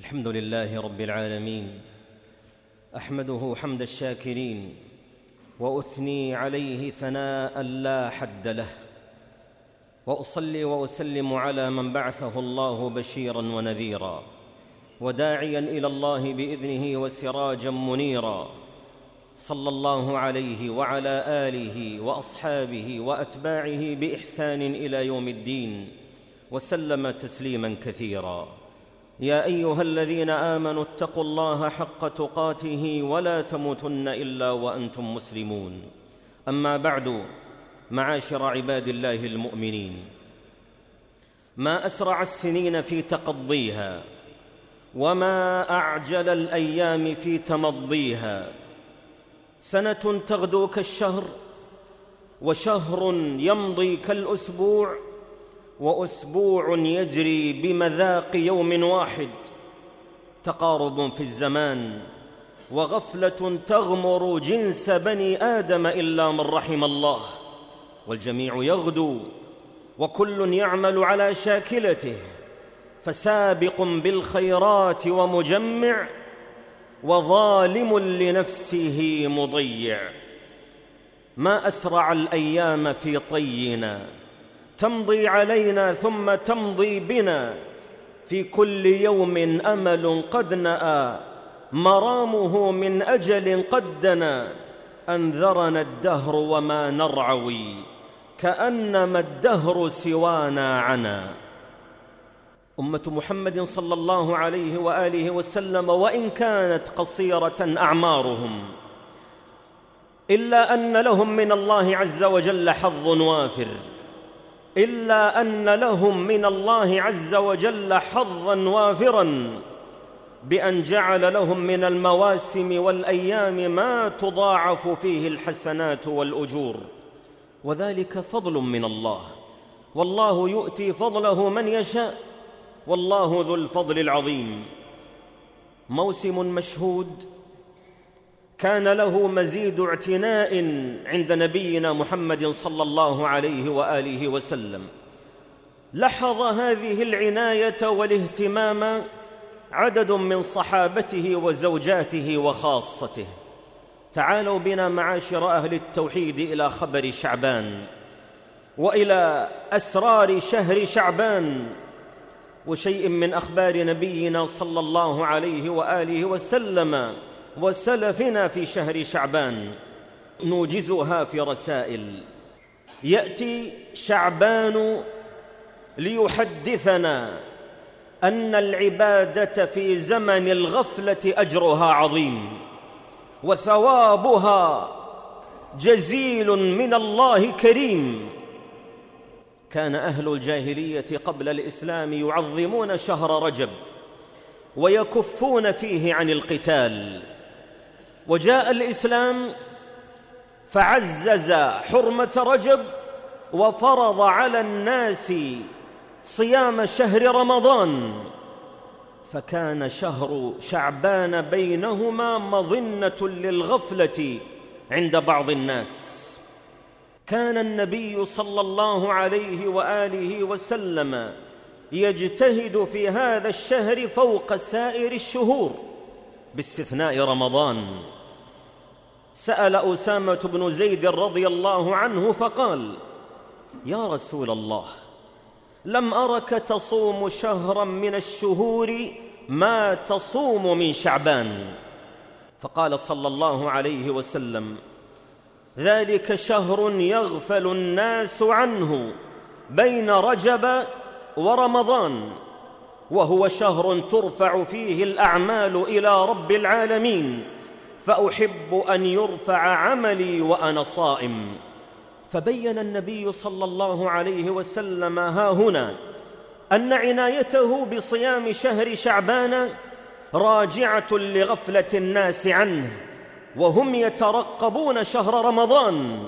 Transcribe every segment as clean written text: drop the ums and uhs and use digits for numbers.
الحمد لله رب العالمين، أحمده حمد الشاكرين، وأثني عليه ثناء لا حد له، وأصلي وأسلم على من بعثه الله بشيرا ونذيرا وداعيا إلى الله بإذنه وسراجا منيرا، صلى الله عليه وعلى آله وأصحابه وأتباعه بإحسان إلى يوم الدين، وسلم تسليما كثيرا. يا أيها الذين آمنوا اتقوا الله حق تقاته ولا تموتن إلا وأنتم مسلمون. أما بعد، معاشر عباد الله المؤمنين، ما أسرع السنين في تقضيها، وما أعجل الأيام في تمضيها. سنة تغدو كالشهر، وشهر يمضي كالأسبوع، وأسبوع يجري بمذاق يوم واحد. تقارب في الزمان، وغفلة تغمر جنس بني آدم إلا من رحم الله، والجميع يغدو وكل يعمل على شاكلته، فسابق بالخيرات ومجمع، وظالم لنفسه مضيع. ما أسرع الأيام في طينا، تمضي علينا ثم تمضي بنا، في كل يوم أمل قد نأى، مرامه من أجل قد دنا. أنذرنا الدهر وما نرعوي، كأنما الدهر سوانا عنا. أمة محمد صلى الله عليه وآله وسلم، وإن كانت قصيرة أعمارهم، إلا أن لهم من الله عز وجل حظ وافر، إلا أن لهم من الله عز وجل حظا وافرا، بأن جعل لهم من المواسم والأيام ما تضاعف فيه الحسنات والأجور، وذلك فضل من الله، والله يؤتي فضله من يشاء، والله ذو الفضل العظيم. موسم مشهود كان له مزيد اعتناء عند نبينا محمد صلى الله عليه وآله وسلم. لاحظ هذه العناية والاهتمام عدد من صحابته وزوجاته وخاصته. تعالوا بنا معاشر أهل التوحيد إلى خبر شعبان، وإلى أسرار شهر شعبان، وشيء من أخبار نبينا صلى الله عليه وآله وسلم وسلفنا في شهر شعبان، نوجزها في رسائل. يأتي شعبان ليحدثنا أن العبادة في زمن الغفلة أجرها عظيم، وثوابها جزيل من الله كريم. كان أهل الجاهلية قبل الإسلام يعظمون شهر رجب، ويكفون فيه عن القتال، وجاء الإسلام فعزز حرمة رجب، وفرض على الناس صيام شهر رمضان، فكان شهر شعبان بينهما مظنة للغفلة عند بعض الناس. كان النبي صلى الله عليه وآله وسلم يجتهد في هذا الشهر فوق سائر الشهور باستثناء رمضان. سأل أسامة بن زيد رضي الله عنه فقال: يا رسول الله، لم أرك تصوم شهرا من الشهور ما تصوم من شعبان. فقال صلى الله عليه وسلم: ذلك شهر يغفل الناس عنه بين رجب ورمضان، وهو شهر ترفع فيه الأعمال إلى رب العالمين، فأحب أن يرفع عملي وأنا صائم. فبين النبي صلى الله عليه وسلم ها هنا أن عنايته بصيام شهر شعبان راجعة لغفلة الناس عنه، وهم يترقبون شهر رمضان،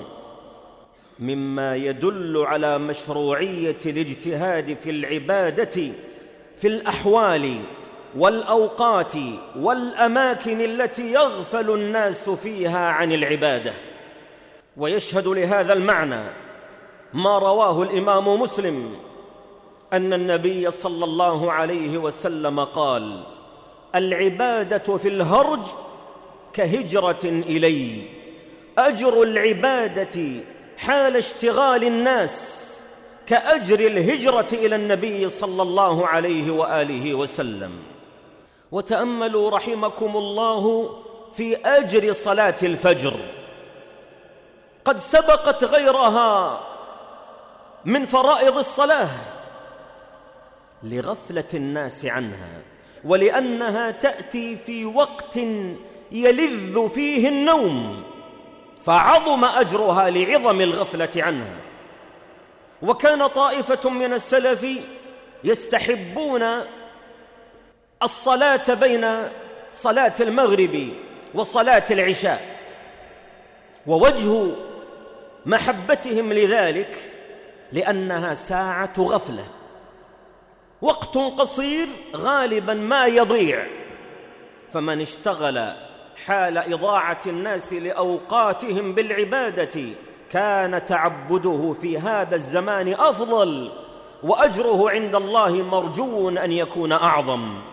مما يدل على مشروعية الاجتهاد في العبادة في الأحوال والأوقات والأماكن التي يغفل الناس فيها عن العبادة. ويشهد لهذا المعنى ما رواه الإمام مسلم أن النبي صلى الله عليه وسلم قال: العبادة في الهرج كهجرة إلي، أجر العبادة حال اشتغال الناس كأجر الهجرة إلى النبي صلى الله عليه وآله وسلم. وتأملوا رحمكم الله في أجر صلاة الفجر، قد سبقت غيرها من فرائض الصلاة لغفلة الناس عنها، ولأنها تأتي في وقت يلذ فيه النوم، فعظم أجرها لعظم الغفلة عنها. وكان طائفة من السلف يستحبون الصلاة بين صلاة المغرب وصلاة العشاء، ووجه محبتهم لذلك لأنها ساعة غفلة، وقت قصير غالبا ما يضيع، فمن اشتغل حال إضاعة الناس لأوقاتهم بالعبادة كان تعبده في هذا الزمان أفضل، وأجره عند الله مرجو أن يكون أعظم.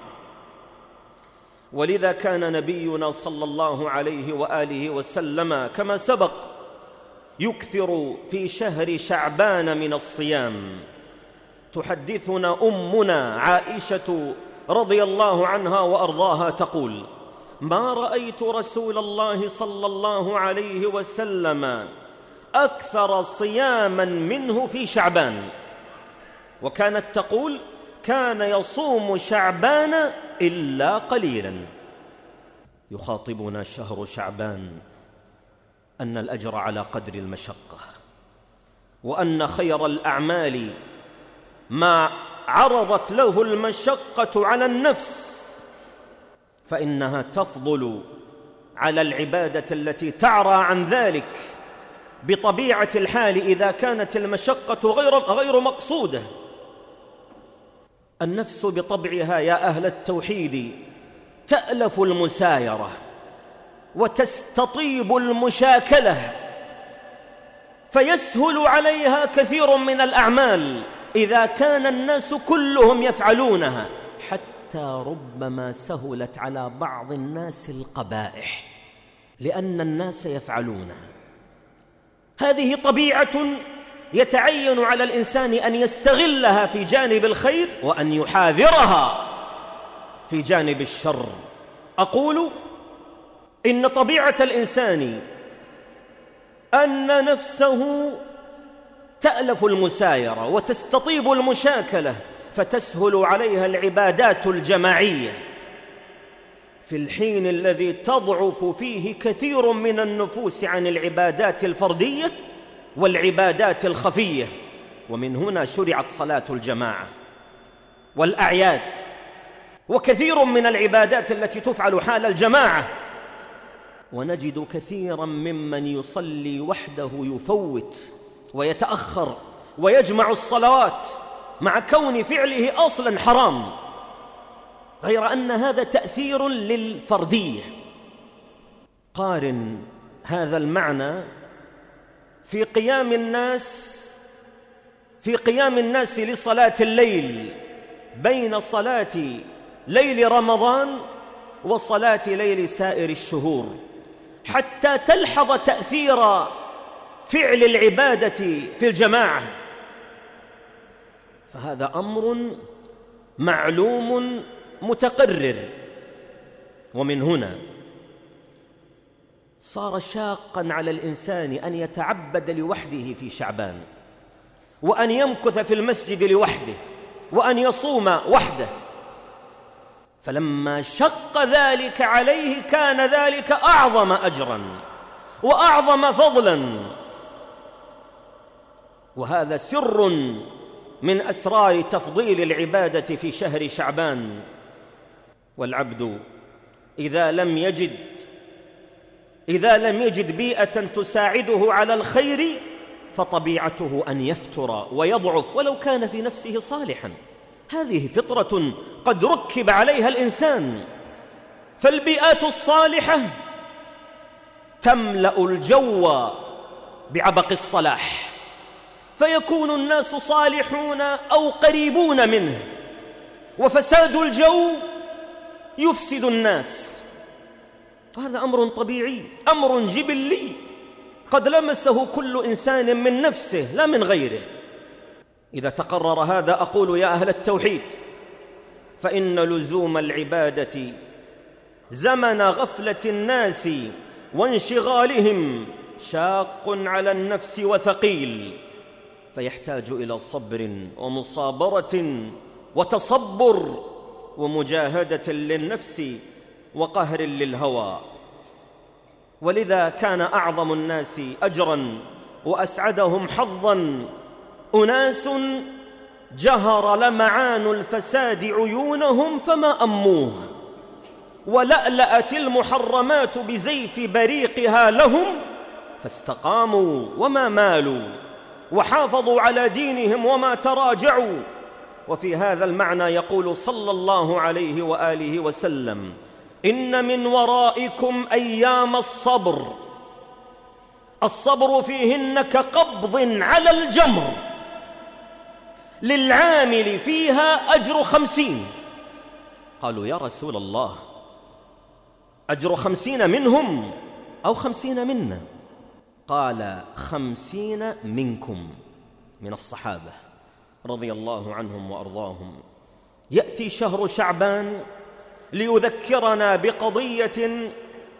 ولذا كان نبينا صلى الله عليه وآله وسلم كما سبق يكثر في شهر شعبان من الصيام. تحدثنا أمنا عائشة رضي الله عنها وأرضاها تقول: ما رأيت رسول الله صلى الله عليه وسلم أكثر صياما منه في شعبان. وكانت تقول: كان يصوم شعبان إلا قليلا. يخاطبنا شهر شعبان أن الأجر على قدر المشقة، وأن خير الأعمال ما عرضت له المشقة على النفس، فإنها تفضل على العبادة التي تعرى عن ذلك بطبيعة الحال إذا كانت المشقة غير مقصودة. النفس بطبعها يا أهل التوحيد تألف المسايرة وتستطيب المشاكلة، فيسهل عليها كثير من الأعمال إذا كان الناس كلهم يفعلونها، حتى ربما سهلت على بعض الناس القبائح لأن الناس يفعلونها. هذه طبيعة يتعين على الإنسان أن يستغلها في جانب الخير وأن يحاذرها في جانب الشر. أقول إن طبيعة الإنسان أن نفسه تألف المسايرة وتستطيب المشاكلة، فتسهل عليها العبادات الجماعية، في الحين الذي تضعف فيه كثير من النفوس عن العبادات الفردية والعبادات الخفية. ومن هنا شرعت صلاة الجماعة والأعياد، وكثير من العبادات التي تفعل حال الجماعة. ونجد كثيرا ممن يصلي وحده يفوت ويتأخر ويجمع الصلوات مع كون فعله أصلا حرام، غير أن هذا تأثير للفردية. قارن هذا المعنى في قيام الناس لصلاة الليل، بين صلاة ليل رمضان وصلاة ليل سائر الشهور، حتى تلحظ تأثير فعل العبادة في الجماعة. فهذا أمر معلوم متقرر. ومن هنا صار شاقا على الإنسان أن يتعبد لوحده في شعبان، وأن يمكث في المسجد لوحده، وأن يصوم وحده. فلما شق ذلك عليه كان ذلك أعظم أجرا وأعظم فضلا. وهذا سر من أسرار تفضيل العبادة في شهر شعبان. والعبد إذا لم يجد بيئة تساعده على الخير فطبيعته أن يفتر ويضعف ولو كان في نفسه صالحا. هذه فطرة قد ركب عليها الإنسان. فالبيئات الصالحة تملأ الجو بعبق الصلاح، فيكون الناس صالحون أو قريبون منه، وفساد الجو يفسد الناس. هذا أمر طبيعي، أمر جبلي قد لمسه كل إنسان من نفسه لا من غيره. إذا تقرر هذا أقول يا أهل التوحيد فإن لزوم العبادة زمن غفلة الناس وانشغالهم شاق على النفس وثقيل، فيحتاج إلى صبر ومصابرة وتصبر ومجاهدة للنفس وقهر للهوى. ولذا كان أعظم الناس أجرا وأسعدهم حظا أناس جهر لمعان الفساد عيونهم فما أموه، ولألأت المحرمات بزيف بريقها لهم فاستقاموا وما مالوا، وحافظوا على دينهم وما تراجعوا. وفي هذا المعنى يقول صلى الله عليه وآله وسلم: إن من ورائكم أيام الصبر، الصبر فيهن كقبض على الجمر، للعامل فيها أجر 50. قالوا يا رسول الله أجر 50 منهم أو 50 منا؟ قال 50 منكم، من الصحابة رضي الله عنهم وأرضاهم. يأتي شهر شعبان ليذكرنا بقضية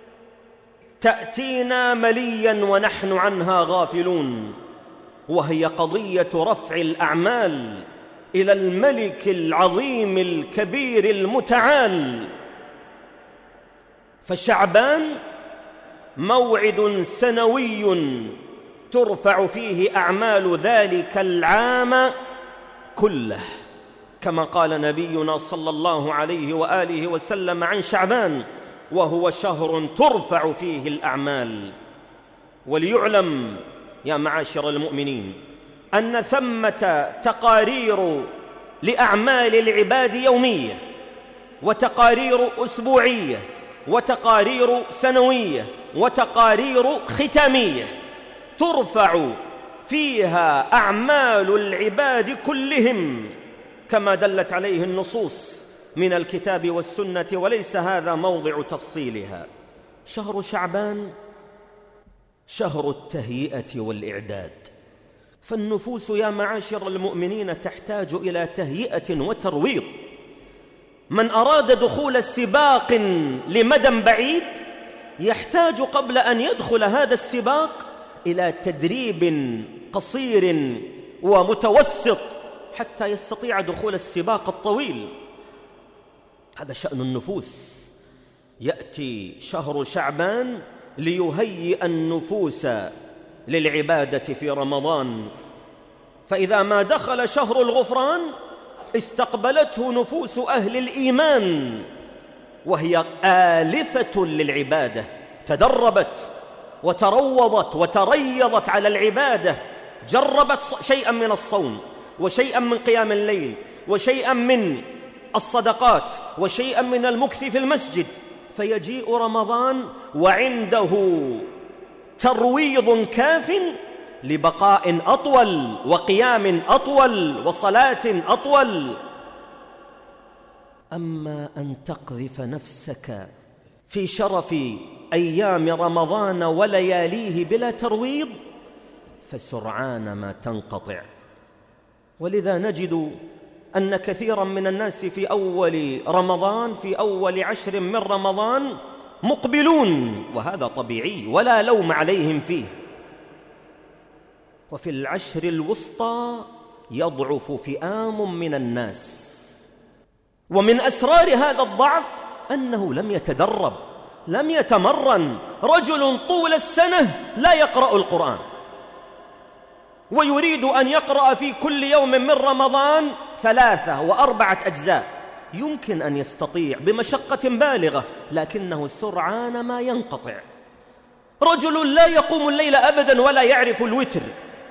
تأتينا مليا ونحن عنها غافلون، وهي قضية رفع الأعمال إلى الملك العظيم الكبير المتعال. فشعبان موعد سنوي ترفع فيه أعمال ذلك العام كله، كما قال نبينا صلى الله عليه وآله وسلم عن شعبان: وهو شهر ترفع فيه الأعمال. وليعلم يا معاشر المؤمنين أن ثمة تقارير لأعمال العباد يومية، وتقارير أسبوعية، وتقارير سنوية، وتقارير ختامية، ترفع فيها أعمال العباد كلهم كما دلت عليه النصوص من الكتاب والسنة، وليس هذا موضع تفصيلها. شهر شعبان شهر التهيئة والإعداد، فالنفوس يا معاشر المؤمنين تحتاج إلى تهيئة وترويض. من أراد دخول السباق لمدى بعيد يحتاج قبل أن يدخل هذا السباق إلى تدريب قصير ومتوسط حتى يستطيع دخول السباق الطويل. هذا شأن النفوس. يأتي شهر شعبان ليهيئ النفوس للعبادة في رمضان، فإذا ما دخل شهر الغفران استقبلته نفوس أهل الإيمان وهي آلفة للعبادة، تدربت وتروضت وتريضت على العبادة، جربت شيئا من الصوم وشيئا من قيام الليل وشيئا من الصدقات وشيئا من المكث في المسجد، فيجيء رمضان وعنده ترويض كاف لبقاء أطول وقيام أطول وصلاة أطول. أما أن تقذف نفسك في شرف أيام رمضان ولياليه بلا ترويض فسرعان ما تنقطع. ولذا نجد أن كثيرا من الناس في أول رمضان، في أول 10 من رمضان مقبلون، وهذا طبيعي ولا لوم عليهم فيه، وفي العشر الوسطى يضعف فئام من الناس. ومن أسرار هذا الضعف أنه لم يتدرب، لم يتمرن. رجل طول السنة لا يقرأ القرآن ويريد أن يقرأ في كل يوم من رمضان 3 و4 أجزاء، يمكن أن يستطيع بمشقة بالغة، لكنه سرعان ما ينقطع. رجل لا يقوم الليل أبدا ولا يعرف الوتر،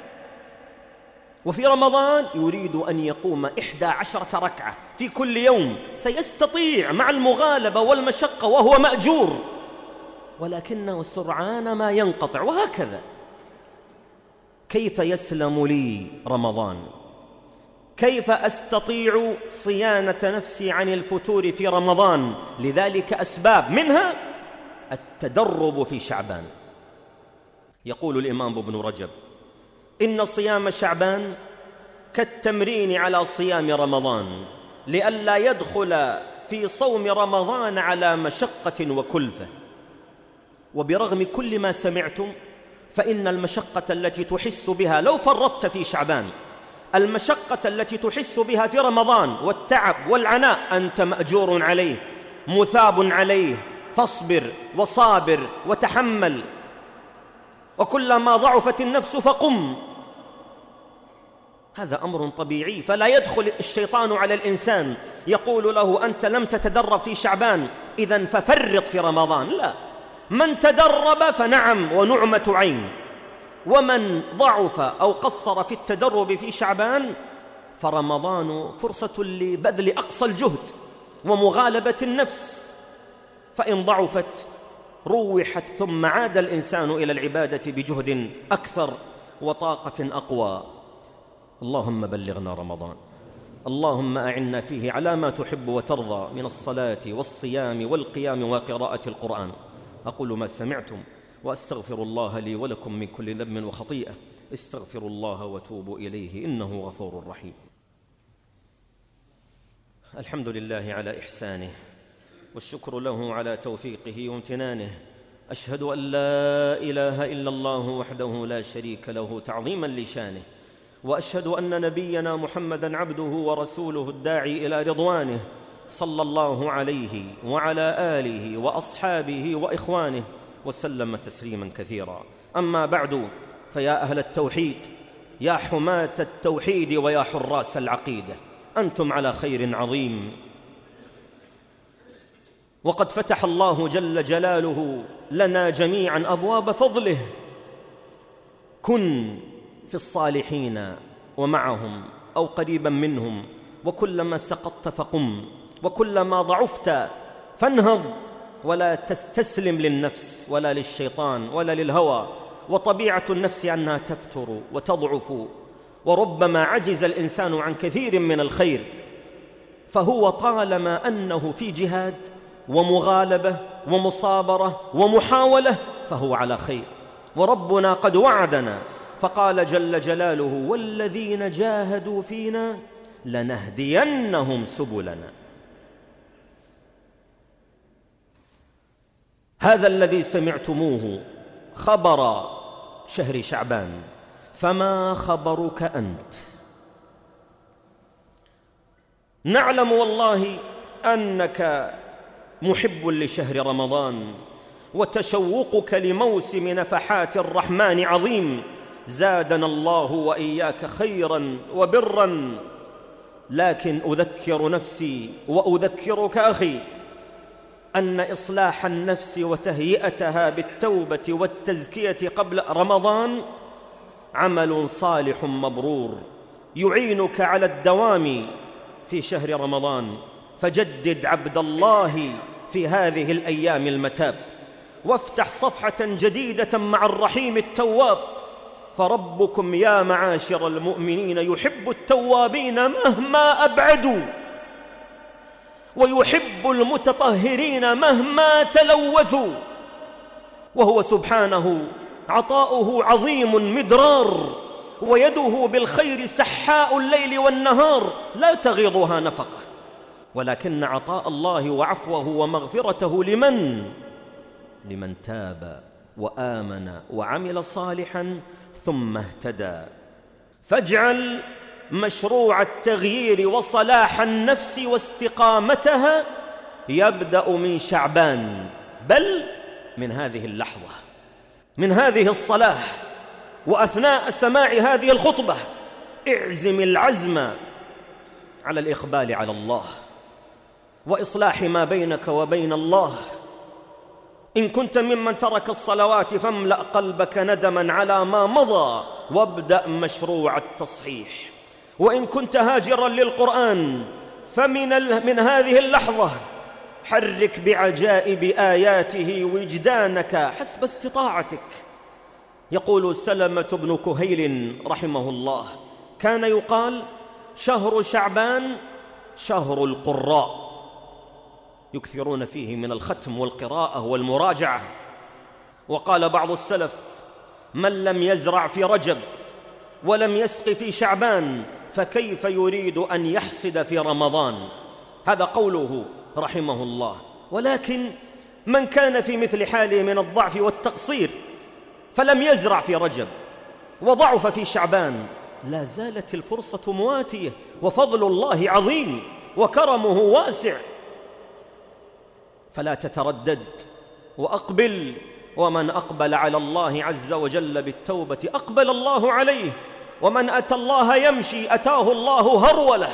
وفي رمضان يريد أن يقوم 11 ركعة في كل يوم، سيستطيع مع المغالبة والمشقة وهو مأجور، ولكنه سرعان ما ينقطع. وهكذا كيف يسلم لي رمضان؟ كيف أستطيع صيانة نفسي عن الفتور في رمضان؟ لذلك أسباب، منها التدرب في شعبان. يقول الإمام ابن رجب: إن صيام شعبان كالتمرين على صيام رمضان، لئلا يدخل في صوم رمضان على مشقة وكلفة. وبرغم كل ما سمعتم فإن المشقة التي تحس بها لو فرطت في شعبان، المشقة التي تحس بها في رمضان والتعب والعناء أنت مأجور عليه مثاب عليه، فاصبر وصابر وتحمل، وكلما ضعفت النفس فقم. هذا أمر طبيعي، فلا يدخل الشيطان على الإنسان يقول له أنت لم تتدرب في شعبان إذن ففرط في رمضان. لا، من تدرب فنعم ونعمة عين، ومن ضعف أو قصر في التدرب في شعبان فرمضان فرصة لبذل أقصى الجهد ومغالبة النفس، فإن ضعفت روحت ثم عاد الإنسان إلى العبادة بجهد أكثر وطاقة أقوى. اللهم بلغنا رمضان، اللهم أعنا فيه على ما تحب وترضى من الصلاة والصيام والقيام وقراءة القرآن. أقول ما سمعتم وأستغفر الله لي ولكم من كل ذنب وخطيئة، استغفروا الله وتوبوا إليه إنه غفور رحيم. الحمد لله على إحسانه، والشكر له على توفيقه وامتنانه. أشهد أن لا إله إلا الله وحده لا شريك له تعظيما لشانه، وأشهد أن نبينا محمدًا عبده ورسوله الداعي إلى رضوانه، صلى الله عليه وعلى آله وأصحابه وإخوانه وسلم تسليما كثيرا. أما بعد، فيا أهل التوحيد، يا حماة التوحيد ويا حراس العقيدة، أنتم على خير عظيم، وقد فتح الله جل جلاله لنا جميعا أبواب فضله. كن في الصالحين ومعهم أو قريبا منهم، وكلما سقطت فقم، وكلما ضعفت فانهض، ولا تستسلم للنفس ولا للشيطان ولا للهوى. وطبيعة النفس أنها تفتر وتضعف، وربما عجز الإنسان عن كثير من الخير، فهو طالما أنه في جهاد ومغالبة ومصابرة ومحاولة فهو على خير. وربنا قد وعدنا فقال جل جلاله: والذين جاهدوا فينا لنهدينهم سبلنا. هذا الذي سمعتموه خبر شهر شعبان، فما خبرك أنت؟ نعلم والله أنك محب لشهر رمضان، وتشوقك لموسم نفحات الرحمن عظيم، زادنا الله وإياك خيرا وبرا. لكن أذكر نفسي وأذكرك أخي أن إصلاح النفس وتهيئتها بالتوبة والتزكية قبل رمضان عمل صالح مبرور يعينك على الدوام في شهر رمضان. فجدد عبد الله في هذه الأيام المتاب، وافتح صفحة جديدة مع الرحيم التواب. فربكم يا معاشر المؤمنين يحب التوابين مهما أبعدوا، ويحب المتطهرين مهما تلوثوا، وهو سبحانه عطاؤه عظيم مدرار، ويده بالخير سحاء الليل والنهار لا تغيضها نفقة. ولكن عطاء الله وعفوه ومغفرته لمن تاب وآمن وعمل صالحا ثم اهتدى. فاجعل مشروع التغيير وصلاح النفس واستقامتها يبدأ من شعبان، بل من هذه اللحظة، من هذه الصلاة. وأثناء سماع هذه الخطبة اعزم العزم على الإقبال على الله وإصلاح ما بينك وبين الله. إن كنت ممن ترك الصلوات فاملأ قلبك ندما على ما مضى، وابدأ مشروع التصحيح. وإن كنت هاجرا للقرآن فمن هذه اللحظة حرك بعجائب آياته وجدانك حسب استطاعتك. يقول سلمة بن كهيل رحمه الله: كان يقال شهر شعبان شهر القراء، يكثرون فيه من الختم والقراءة والمراجعة. وقال بعض السلف: من لم يزرع في رجب ولم يسق في شعبان فكيف يريد أن يحصد في رمضان؟ هذا قوله رحمه الله. ولكن من كان في مثل حاله من الضعف والتقصير فلم يزرع في رجب وضعف في شعبان، لا زالت الفرصة مواتية، وفضل الله عظيم وكرمه واسع، فلا تتردد وأقبل. ومن أقبل على الله عز وجل بالتوبة أقبل الله عليه، ومن أتى الله يمشي أتاه الله هرولة.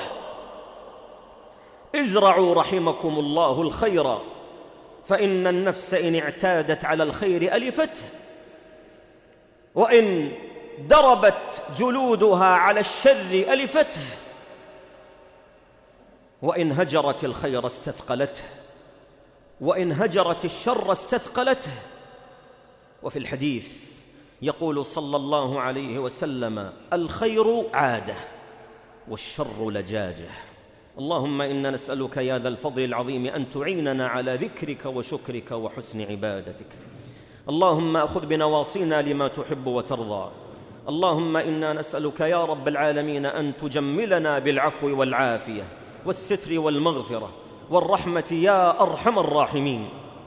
ازرعوا رحمكم الله الخير، فإن النفس إن اعتادت على الخير ألفته، وإن دربت جلودها على الشر ألفته، وإن هجرت الخير استثقلته، وإن هجرت الشر استثقلته. وفي الحديث يقول صلى الله عليه وسلم: الخير عادة والشر لجاجة. اللهم إنا نسألك يا ذا الفضل العظيم أن تعيننا على ذكرك وشكرك وحسن عبادتك. اللهم أخذ بنواصينا لما تحب وترضى. اللهم إنا نسألك يا رب العالمين أن تجملنا بالعفو والعافية والستر والمغفرة والرحمة يا أرحم الراحمين.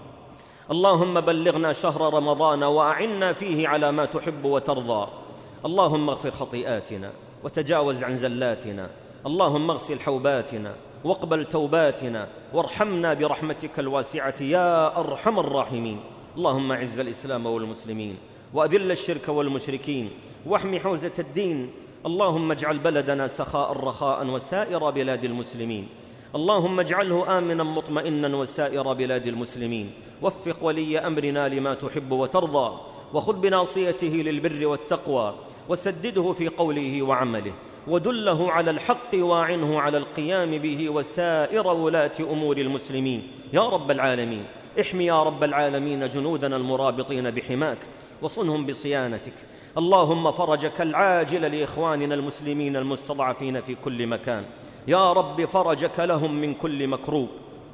اللهم بلغنا شهر رمضان وأعنا فيه على ما تحب وترضى. اللهم اغفر خطيئاتنا وتجاوز عن زلاتنا. اللهم اغسل حوباتنا واقبل توباتنا وارحمنا برحمتك الواسعة يا أرحم الراحمين. اللهم اعز الإسلام والمسلمين وأذل الشرك والمشركين واحم حوزة الدين. اللهم اجعل بلدنا سخاء رخاء وسائر بلاد المسلمين. اللهم اجعله آمنا مطمئنا وسائر بلاد المسلمين. وفق ولي أمرنا لما تحب وترضى، وخذ بناصيته للبر والتقوى، وسدده في قوله وعمله، ودله على الحق واعنه على القيام به وسائر ولاة أمور المسلمين يا رب العالمين. احمي يا رب العالمين جنودنا المرابطين بحماك وصنهم بصيانتك. اللهم فرجك العاجل لإخواننا المسلمين المستضعفين في كل مكان يا رب، فرجك لهم من كل مكروب.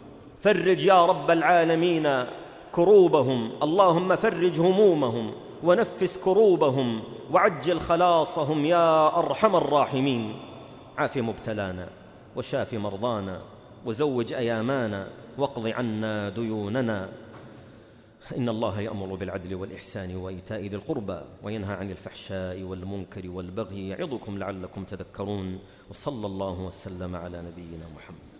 فرج يا رب العالمين كروبهم، اللهم فرج همومهم ونفس كروبهم وعجل خلاصهم يا أرحم الراحمين. عاف مبتلانا وشاف مرضانا وزوج أيامانا واقض عنا ديوننا. إن الله يأمر بالعدل والإحسان وإيتاء ذي القربى وينهى عن الفحشاء والمنكر والبغي يعظكم لعلكم تذكرون. وصلى الله وسلم على نبينا محمد.